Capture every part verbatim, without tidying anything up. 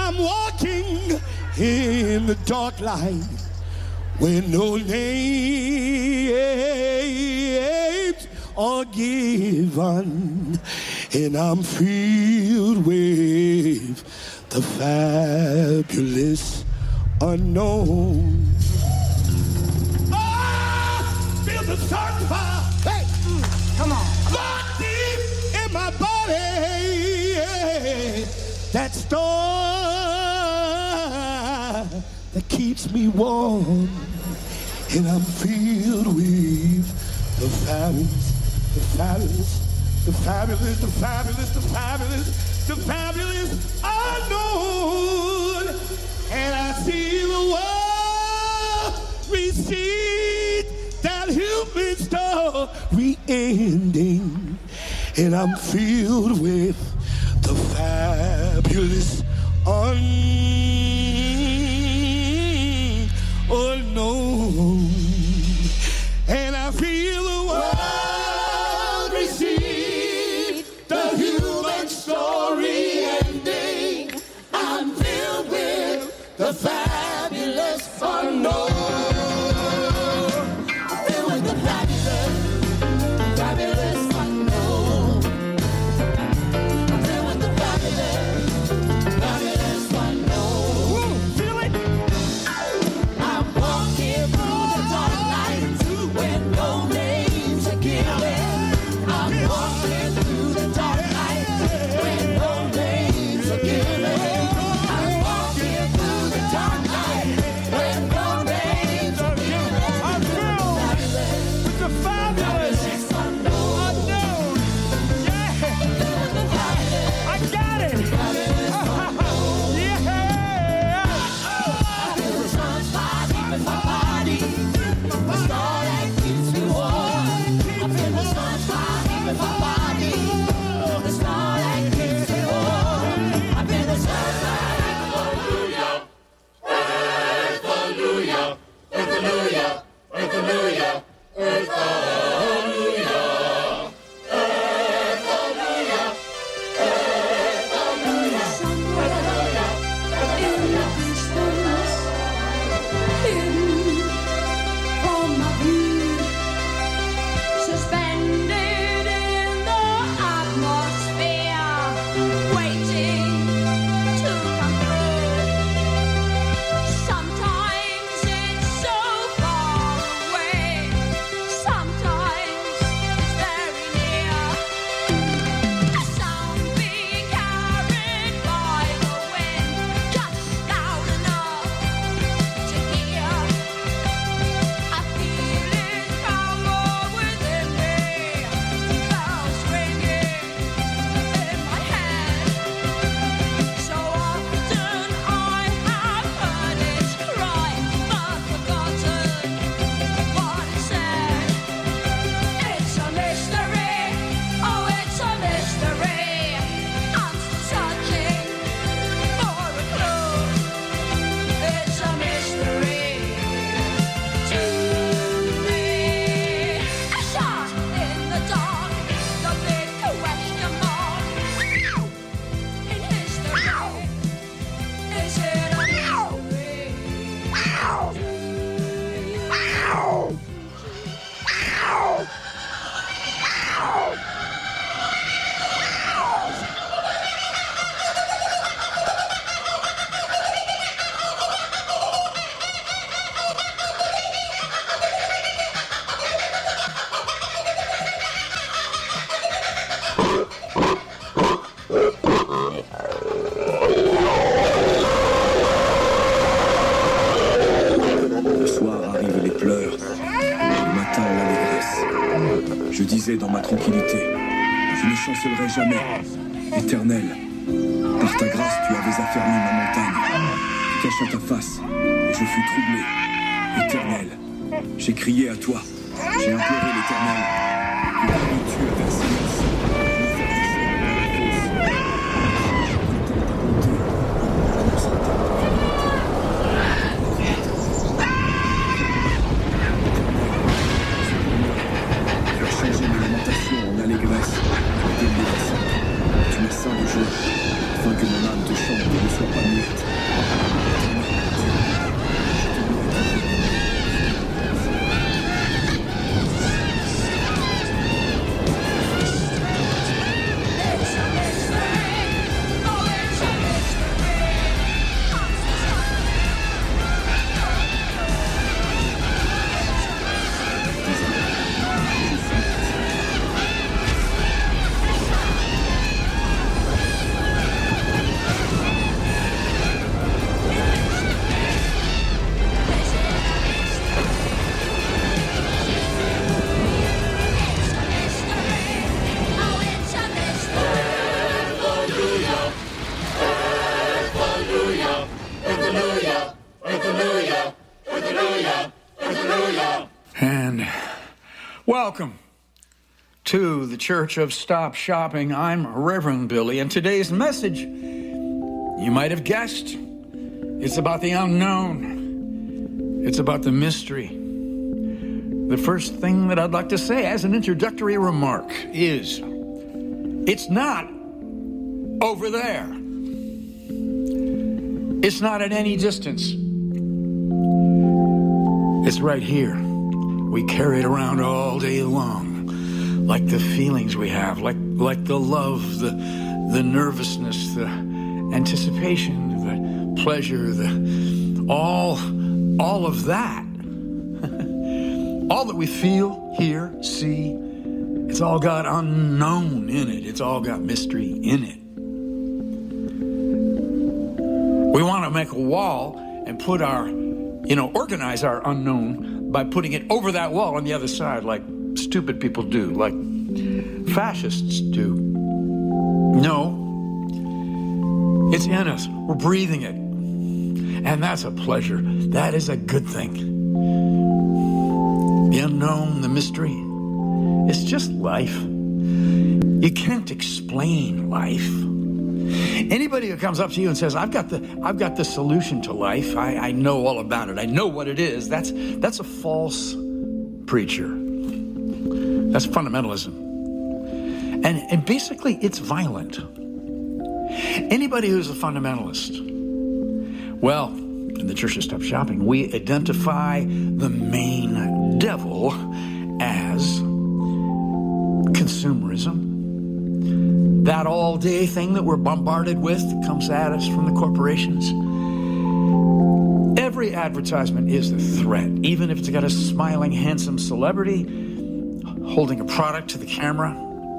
I'm walking in the dark light where no names are given, and I'm filled with the fabulous unknown. Oh, feel the sun fire. Hey, mm, come on. Lord, deep in my body, that star that keeps me warm, and I'm filled with the fabulous, the fabulous, the fabulous, the fabulous, the fabulous, the fabulous unknown. And I see the world recede that human story ending, and I'm filled with the fabulous unknown. And I feel the world recede, the human story ending. I'm filled with the fabulous unknown. I'm filled with the fabulous, fabulous unknown. I'm filled with the fabulous, fabulous unknown. Woo, feel it? I'm walking through the dark night when no names are given. I'm walking through the dark night when no names are given. I'm walking through the dark night when no names are given. I'm filled with the fabulous unknown. Yeah, I got it. Yeah. I feel the sun's fire deep in my body. The star that keeps me warm. I feel the sun's fire deep in my body. The star that keeps me warm. I feel the sun's fire. Hallelujah, hallelujah, hallelujah, hallelujah, hallelujah, Suspended in the atmosphere, waiting to come through. Sometimes it's so far away, sometimes it's very near. A sound being carried by the wind, just loud enough to hear. I feel its power within me, bells ringing in my head. So often I have heard its cry, but forgotten what it said. It's a mystery, oh it's a mystery. I'm still searching for a clue. It's a mystery to me. A shot in the dark, the big question mark. In history, is it a mystery? Le soir arrivent les pleurs, le matin l'allégresse. Je disais dans ma tranquillité, je ne chancellerai jamais. Éternel, par ta grâce tu avais affermi ma montagne. Tu cachas ta face, et je fus troublé. Éternel, j'ai crié à toi, j'ai imploré l'Éternel. Et comme tu as versé mon sang, tu as changé mes lamentations en allégresse. Tu m'as ceint de joie, afin que mon âme te chante. chante et ne sois pas muette. And welcome to the Church of Stop Shopping. I'm Reverend Billy, and today's message, you might have guessed, it's about the unknown. It's about the mystery. The first thing that I'd like to say as an introductory remark is, it's not over there. It's not at any distance. It's right here. We carry it around all day long, like the feelings we have, like like the love, the the nervousness, the anticipation, the pleasure, the all all of that. All that we feel, hear, see, it's all got unknown in it. It's all got mystery in it. We want to make a wall and put our, you know, organize our unknown by putting it over that wall on the other side, like stupid people do, like fascists do. No, it's in us. We're breathing it. And that's a pleasure. That is a good thing. The unknown, the mystery, it's just life. You can't explain life. Anybody who comes up to you and says, I've got the I've got the solution to life, I, I know all about it, I know what it is, that's that's a false preacher. That's fundamentalism. And, and basically it's violent. Anybody who's a fundamentalist, well, in the Church of Stop Shopping, we identify the main devil as consumerism. That all-day thing that we're bombarded with that comes at us from the corporations. Every advertisement is a threat, even if it's got a smiling, handsome celebrity holding a product to the camera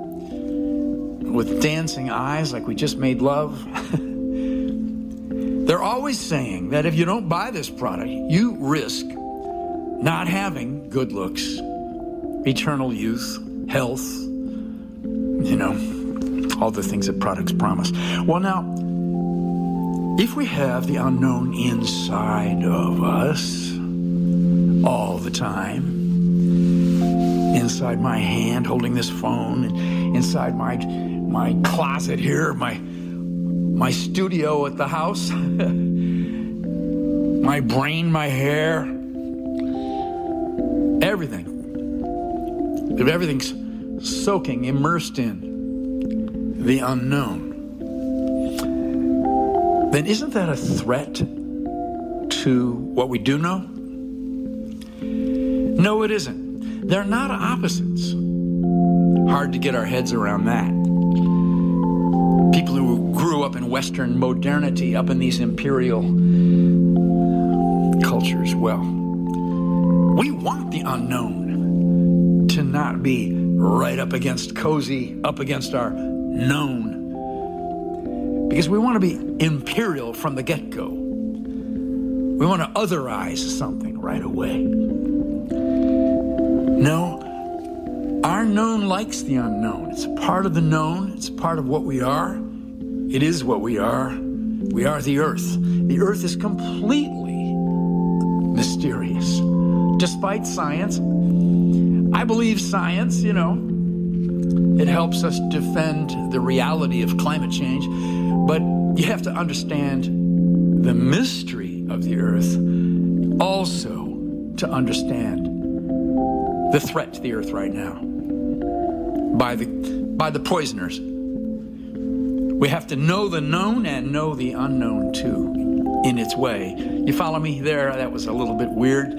with dancing eyes like we just made love. They're always saying that if you don't buy this product, you risk not having good looks, eternal youth, health, you know, all the things that products promise. Well, now, if we have the unknown inside of us all the time, inside my hand holding this phone, and inside my my closet here, my my studio at the house, my brain, my hair, everything. If everything's soaking, immersed in the unknown, then isn't that a threat to what we do know? No, it isn't. They're not opposites. Hard to get our heads around that. People who grew up in Western modernity, up in these imperial cultures, well, we want the unknown to not be right up against cozy, up against our known, because we want to be imperial from the get-go. We want to otherize something right away. No, our known likes the unknown. It's a part of the known. It's a part of what we are. It is what we are. We are the earth. The earth is completely mysterious. Despite science, I believe science, you know, it helps us defend the reality of climate change, but you have to understand the mystery of the earth also to understand the threat to the earth right now by the by the poisoners. We have to know the known and know the unknown too, in its way. You follow me there? That was a little bit weird.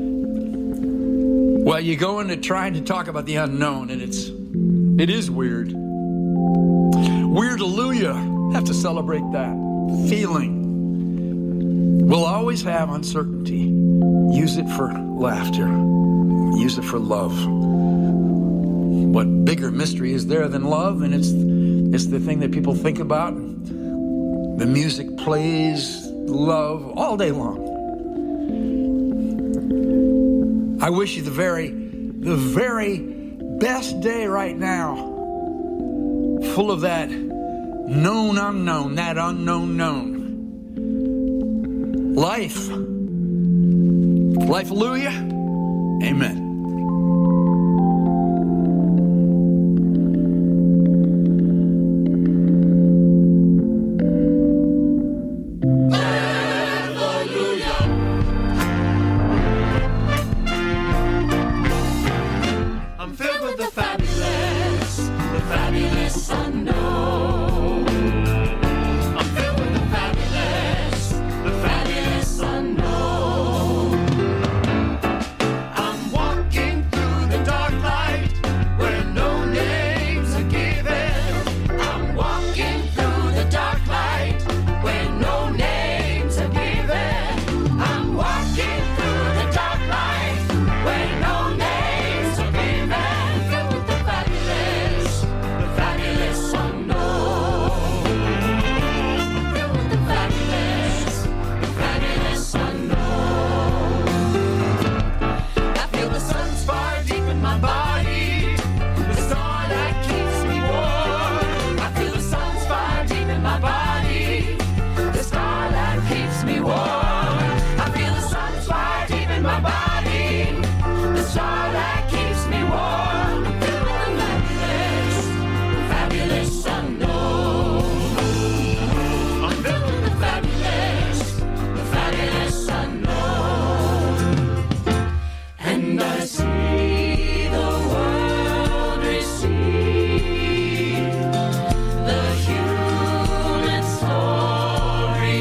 Well, you go into trying to talk about the unknown, and it's it is weird. Weird-alleluia. Have to celebrate that feeling. We'll always have uncertainty. Use it for laughter. Use it for love. What bigger mystery is there than love? And it's it's the thing that people think about. The music plays love all day long. I wish you the very, the very best day right now. Full of that known unknown, that unknown known. Life. Life, hallelujah. Amen. I'm filled with the fabulous, the fabulous unknown. I'm filled with the fabulous, the fabulous unknown. I'm walking through the dark light where no names are given. I'm walking through the dark light where no names are given. I'm walking through the dark light where no names are given. Filled with the fabulous, the fabulous unknown. Filled with the fabulous, the fabulous unknown. I feel the sun's fire deep in my body, the star that keeps me warm. I feel the sun's fire deep in my body, the star that keeps me warm. I feel the sun's fire deep in my body, the star that keeps me warm. I'm filled with the fabulous, the fabulous unknown. I'm filled with the fabulous, the fabulous unknown. And I see the world receive the human story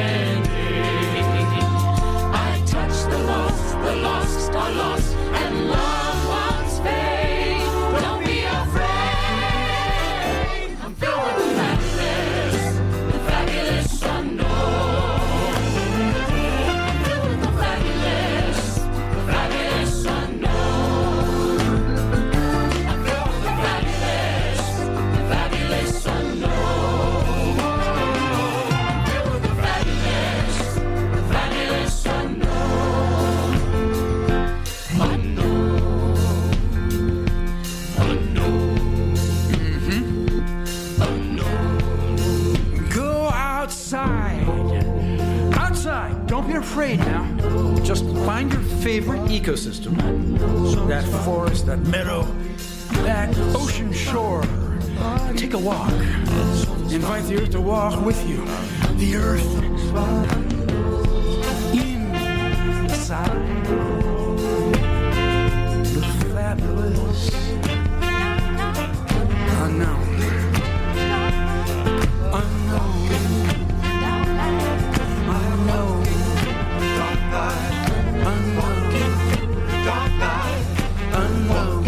ending. I touch the lost, the lost are lost, and loved ones fade. Don't be afraid. I'm filled with the fabulous, the fabulous unknown. I'm filled with the fabulous, the fabulous unknown. I'm filled with the fabulous, the fabulous unknown. I'm filled with the fabulous, the fabulous unknown. Unknown, unknown, unknown. Go outside. Outside. Don't be afraid now. Just find your favorite ecosystem. That forest, that meadow, that ocean shore. Take a walk. Invite the earth to walk with you. The earth inside. The fabulous unknown. Unknown. Unknown. Unknown. Unknown.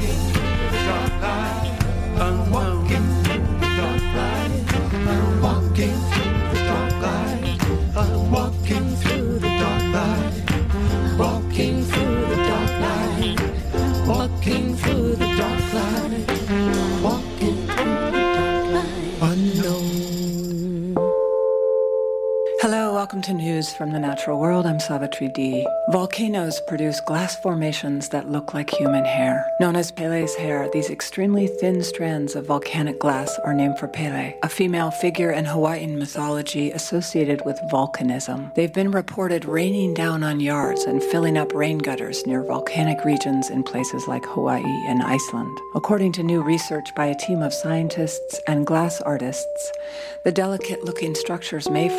Welcome to News from the Natural World. I'm Savitri D. Volcanoes produce glass formations that look like human hair. Known as Pele's hair, these extremely thin strands of volcanic glass are named for Pele, a female figure in Hawaiian mythology associated with volcanism. They've been reported raining down on yards and filling up rain gutters near volcanic regions in places like Hawaii and Iceland. According to new research by a team of scientists and glass artists, the delicate-looking structures may form when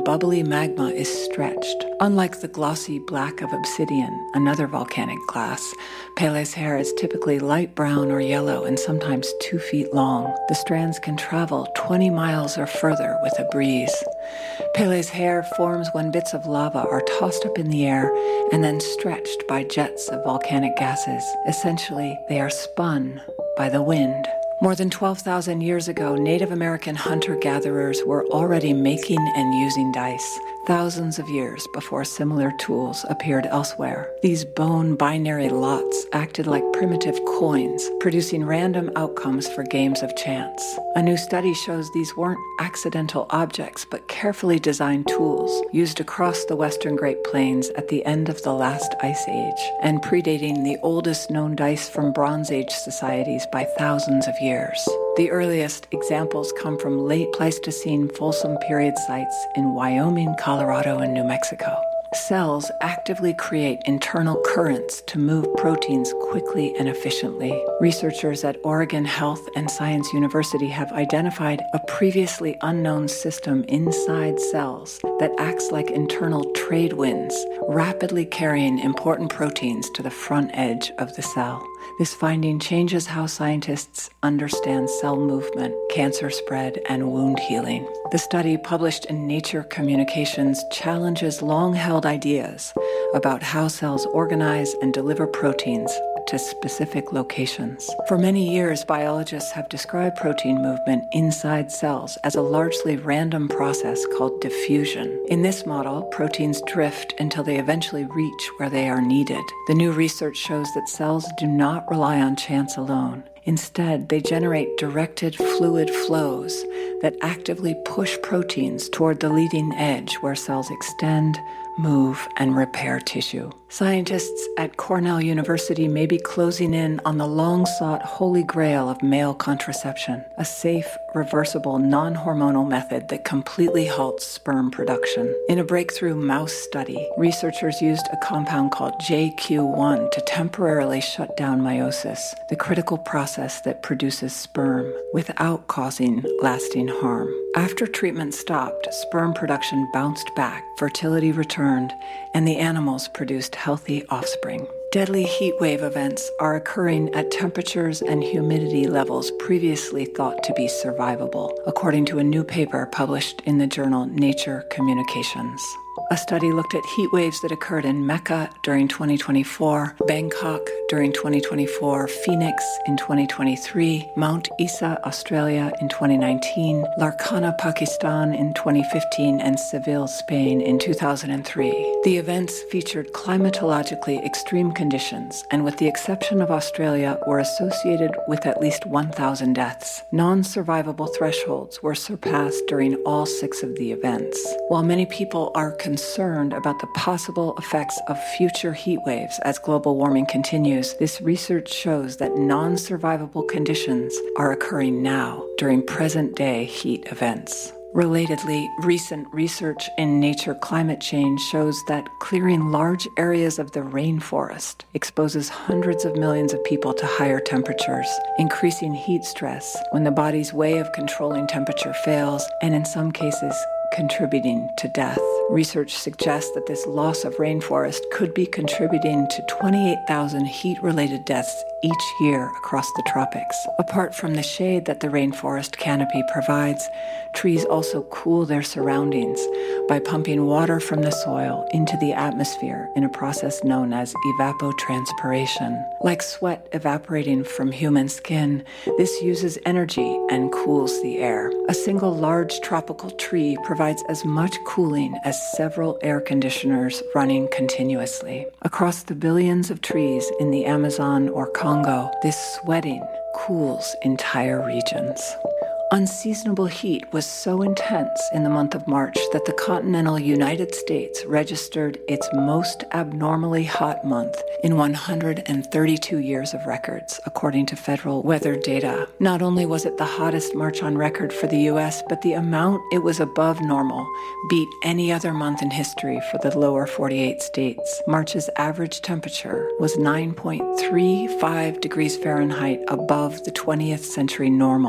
and bubbly magma is stretched. Unlike the glossy black of obsidian, another volcanic glass, Pele's hair is typically light brown or yellow and sometimes two feet long. The strands can travel twenty miles or further with a breeze. Pele's hair forms when bits of lava are tossed up in the air and then stretched by jets of volcanic gases. Essentially, they are spun by the wind. More than twelve thousand years ago, Native American hunter-gatherers were already making and using dice, thousands of years before similar tools appeared elsewhere. These bone binary lots acted like primitive coins, producing random outcomes for games of chance. A new study shows these weren't accidental objects, but carefully designed tools used across the Western Great Plains at the end of the last ice age, and predating the oldest known dice from Bronze Age societies by thousands of years. The earliest examples come from late Pleistocene Folsom period sites in Wyoming, Colorado, and New Mexico. Cells actively create internal currents to move proteins quickly and efficiently. Researchers at Oregon Health and Science University have identified a previously unknown system inside cells that acts like internal trade winds, rapidly carrying important proteins to the front edge of the cell. This finding changes how scientists understand cell movement, cancer spread, and wound healing. The study, published in Nature Communications, challenges long-held ideas about how cells organize and deliver proteins to specific locations. For many years, biologists have described protein movement inside cells as a largely random process called diffusion. In this model, proteins drift until they eventually reach where they are needed. The new research shows that cells do not rely on chance alone. Instead, they generate directed fluid flows that actively push proteins toward the leading edge where cells extend, move, and repair tissue. Scientists at Cornell University may be closing in on the long-sought holy grail of male contraception, a safe, reversible, non-hormonal method that completely halts sperm production. In a breakthrough mouse study, researchers used a compound called J Q one to temporarily shut down meiosis, the critical process that produces sperm, without causing lasting harm. After treatment stopped, sperm production bounced back, fertility returned, and the animals produced healthy offspring. Deadly heat wave events are occurring at temperatures and humidity levels previously thought to be survivable, according to a new paper published in the journal Nature Communications. A study looked at heat waves that occurred in Mecca during twenty twenty-four, Bangkok during twenty twenty-four, Phoenix in twenty twenty-three, Mount Isa, Australia in twenty nineteen, Larkana, Pakistan in twenty fifteen, and Seville, Spain in two thousand three. The events featured climatologically extreme conditions, and with the exception of Australia, were associated with at least one thousand deaths. Non-survivable thresholds were surpassed during all six of the events. While many people are concerned about the possible effects of future heat waves as global warming continues, this research shows that non-survivable conditions are occurring now during present-day heat events. Relatedly, recent research in Nature Climate Change shows that clearing large areas of the rainforest exposes hundreds of millions of people to higher temperatures, increasing heat stress when the body's way of controlling temperature fails, and in some cases, contributing to death. Research suggests that this loss of rainforest could be contributing to twenty-eight thousand heat-related deaths each year across the tropics. Apart from the shade that the rainforest canopy provides, trees also cool their surroundings by pumping water from the soil into the atmosphere in a process known as evapotranspiration. Like sweat evaporating from human skin, this uses energy and cools the air. A single large tropical tree provides as much cooling as several air conditioners running continuously. Across the billions of trees in the Amazon or Congo, this sweating cools entire regions. Unseasonable heat was so intense in the month of March that the continental United States registered its most abnormally hot month in one hundred thirty-two years of records, according to federal weather data. Not only was it the hottest March on record for the U S, but the amount it was above normal beat any other month in history for the lower forty-eight states. March's average temperature was nine point three five degrees Fahrenheit above the twentieth century normal.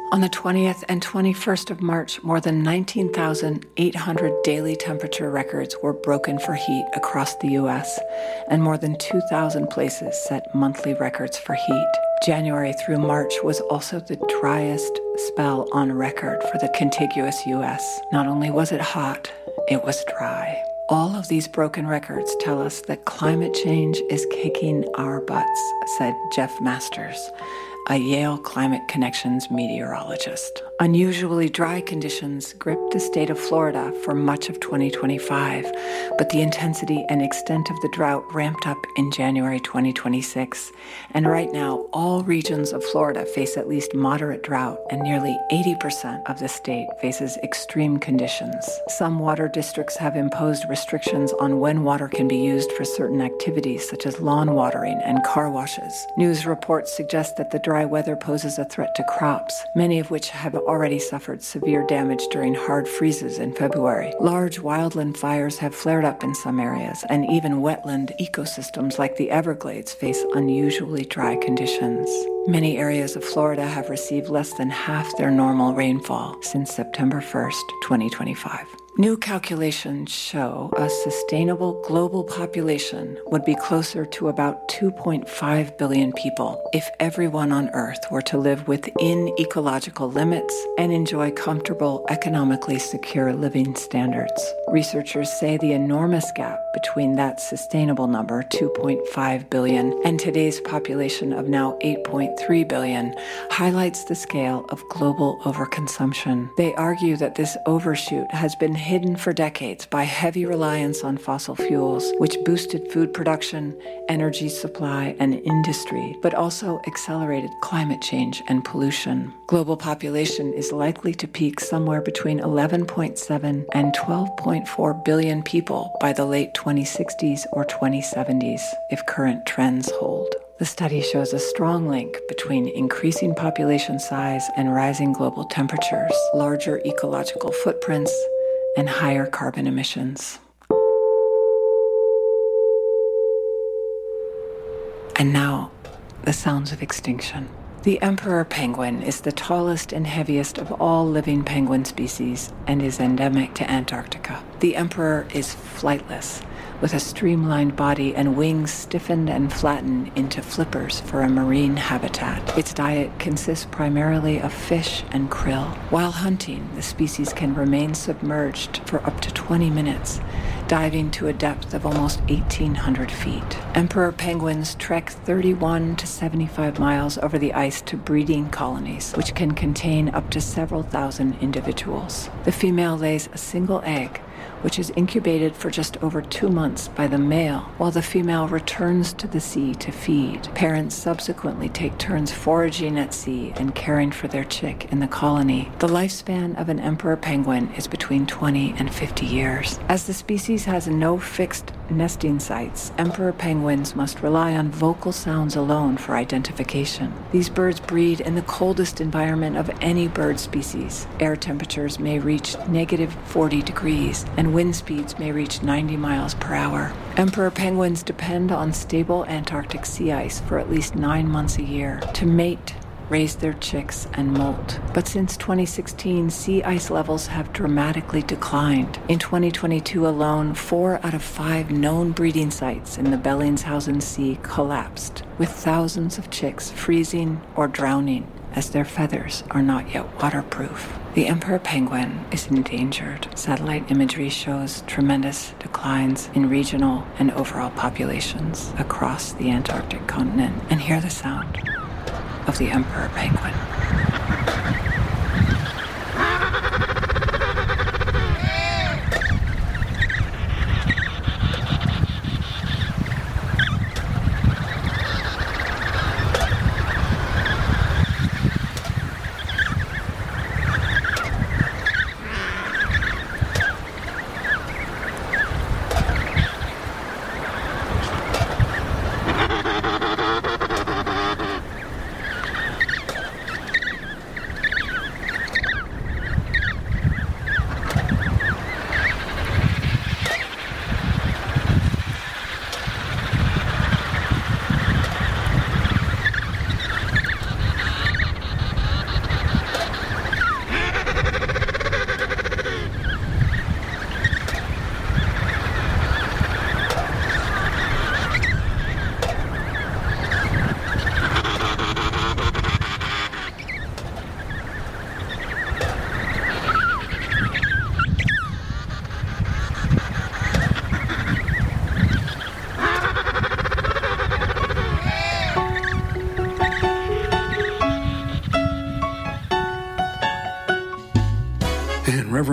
On the twentieth and twenty-first of March, more than nineteen thousand eight hundred daily temperature records were broken for heat across the U S, and more than two thousand places set monthly records for heat. January through March was also the driest spell on record for the contiguous U S. Not only was it hot, it was dry. All of these broken records tell us that climate change is kicking our butts, said Jeff Masters, a Yale Climate Connections meteorologist. Unusually dry conditions gripped the state of Florida for much of twenty twenty-five, but the intensity and extent of the drought ramped up in January twenty twenty-six. And right now, all regions of Florida face at least moderate drought, and nearly eighty percent of the state faces extreme conditions. Some water districts have imposed restrictions on when water can be used for certain activities, such as lawn watering and car washes. News reports suggest that the dry weather poses a threat to crops, many of which have already suffered severe damage during hard freezes in February. Large wildland fires have flared up in some areas, and even wetland ecosystems like the Everglades face unusually dry conditions. Many areas of Florida have received less than half their normal rainfall since September first, twenty twenty-five. New calculations show a sustainable global population would be closer to about two point five billion people if everyone on Earth were to live within ecological limits and enjoy comfortable, economically secure living standards. Researchers say the enormous gap between that sustainable number, two point five billion, and today's population of now eight point three billion, highlights the scale of global overconsumption. They argue that this overshoot has been hidden for decades by heavy reliance on fossil fuels, which boosted food production, energy supply, and industry, but also accelerated climate change and pollution. Global population is likely to peak somewhere between eleven point seven and twelve point four billion people by the late twenty sixties or twenty seventies, if current trends hold. The study shows a strong link between increasing population size and rising global temperatures, larger ecological footprints, and higher carbon emissions. And now, the sounds of extinction. The emperor penguin is the tallest and heaviest of all living penguin species and is endemic to Antarctica. The emperor is flightless, with a streamlined body and wings stiffened and flattened into flippers for a marine habitat. Its diet consists primarily of fish and krill. While hunting, the species can remain submerged for up to twenty minutes, diving to a depth of almost eighteen hundred feet. Emperor penguins trek thirty-one to seventy-five miles over the ice to breeding colonies, which can contain up to several thousand individuals. The female lays a single egg, which is incubated for just over two months by the male, while the female returns to the sea to feed. Parents subsequently take turns foraging at sea and caring for their chick in the colony. The lifespan of an emperor penguin is between twenty and fifty years. As the species has no fixed nesting sites, emperor penguins must rely on vocal sounds alone for identification. These birds breed in the coldest environment of any bird species. Air temperatures may reach negative forty degrees, and wind speeds may reach ninety miles per hour. Emperor penguins depend on stable Antarctic sea ice for at least nine months a year to mate, raise their chicks, and molt. But since twenty sixteen, sea ice levels have dramatically declined. In twenty twenty-two alone, four out of five known breeding sites in the Bellingshausen Sea collapsed, with thousands of chicks freezing or drowning as their feathers are not yet waterproof. The emperor penguin is endangered. Satellite imagery shows tremendous declines in regional and overall populations across the Antarctic continent. And hear the sound of the emperor penguin.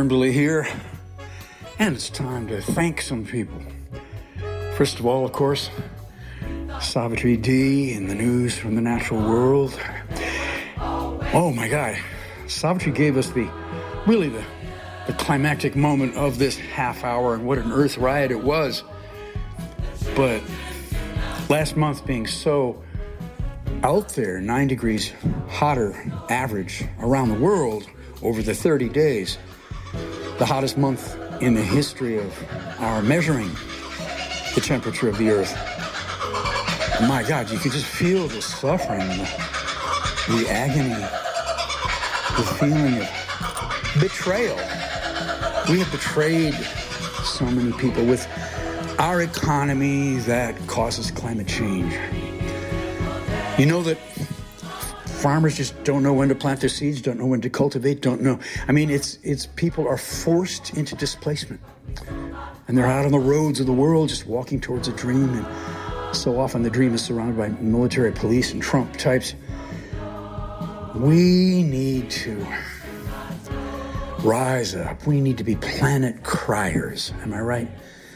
Burnley here, and it's time to thank some people. First of all, of course, Savitri D in the news from the natural world. Oh my God, Savitri gave us the, really the, the climactic moment of this half hour, and what an earth riot it was. But last month being so out there, nine degrees hotter average around the world over the thirty days, the hottest month in the history of our measuring the temperature of the earth. My God, you could just feel the suffering, the, the agony, the feeling of betrayal. We have betrayed so many people with our economy that causes climate change. You know that farmers just don't know when to plant their seeds, don't know when to cultivate, don't know. I mean, it's it's people are forced into displacement. And they're out on the roads of the world just walking towards a dream. And so often the dream is surrounded by military police and Trump types. We need to rise up. We need to be planet criers. Am I right?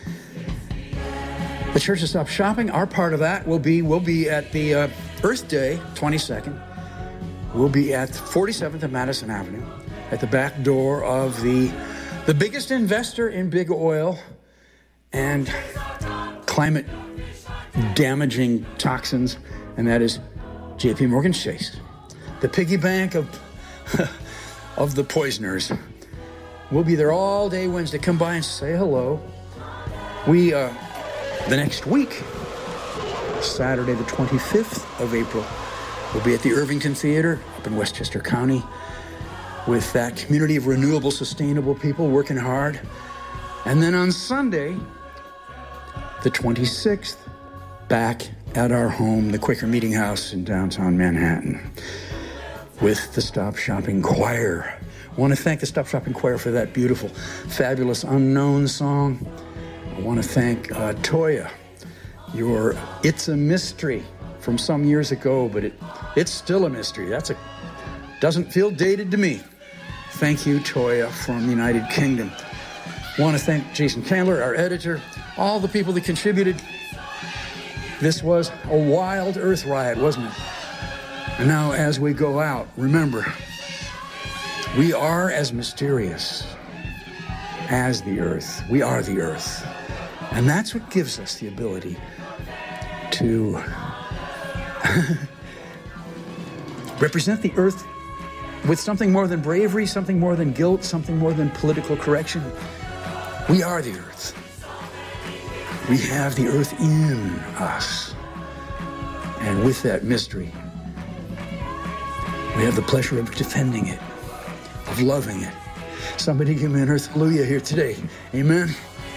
The Church of Stop Shopping, our part of that will be, we'll be at the uh, Earth Day, twenty-second. We'll be at forty-seventh and Madison Avenue at the back door of the, the biggest investor in big oil and climate damaging toxins, and that is J P Morgan Chase, the piggy bank of, of the poisoners. We'll be there all day Wednesday. Come by and say hello. We, uh, the next week, Saturday the twenty-fifth of April, we'll be at the Irvington Theater up in Westchester County with that community of renewable, sustainable people working hard. And then on Sunday, the twenty-sixth, back at our home, the Quaker Meeting House in downtown Manhattan, with the Stop Shopping Choir. I want to thank the Stop Shopping Choir for that beautiful, fabulous Unknown song. I want to thank uh, Toya, your It's a Mystery from some years ago, but it it's still a mystery. That's a doesn't feel dated to me. Thank you, Toya, from the United Kingdom. I want to thank Jason Candler, our editor, all the people that contributed. This was a wild earth riot, wasn't it? And now as we go out, remember, we are as mysterious as the earth. We are the earth. And that's what gives us the ability to represent the earth with something more than bravery, something more than guilt, something more than political correction. We are the earth. We have the earth in us. And with that mystery, we have the pleasure of defending it, of loving it. Somebody give me an earth hallelujah here today. Amen.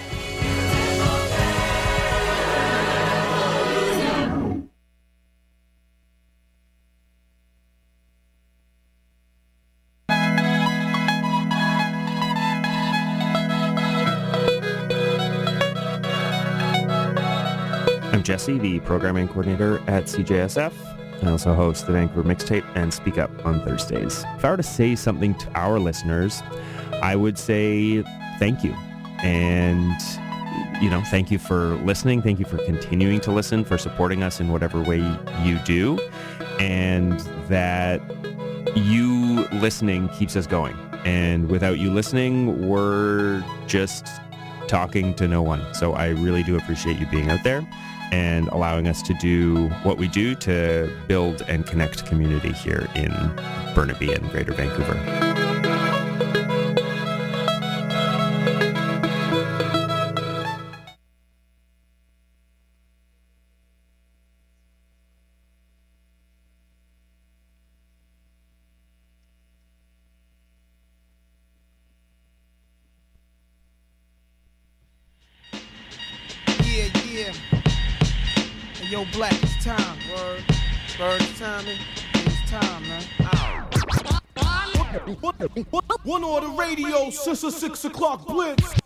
I'm Jesse, the programming coordinator at C J S F. I also host the Vancouver Mixtape and Speak Up on Thursdays. If I were to say something to our listeners, I would say thank you. And, you know, thank you for listening. Thank you for continuing to listen, for supporting us in whatever way you do. And that you listening keeps us going. And without you listening, we're just talking to no one. So I really do appreciate you being out there and allowing us to do what we do to build and connect community here in Burnaby and Greater Vancouver. Yo, Black, it's time. Word. Bird, it's time. It's time, man. Ow. One order radio, six or six o'clock blitz.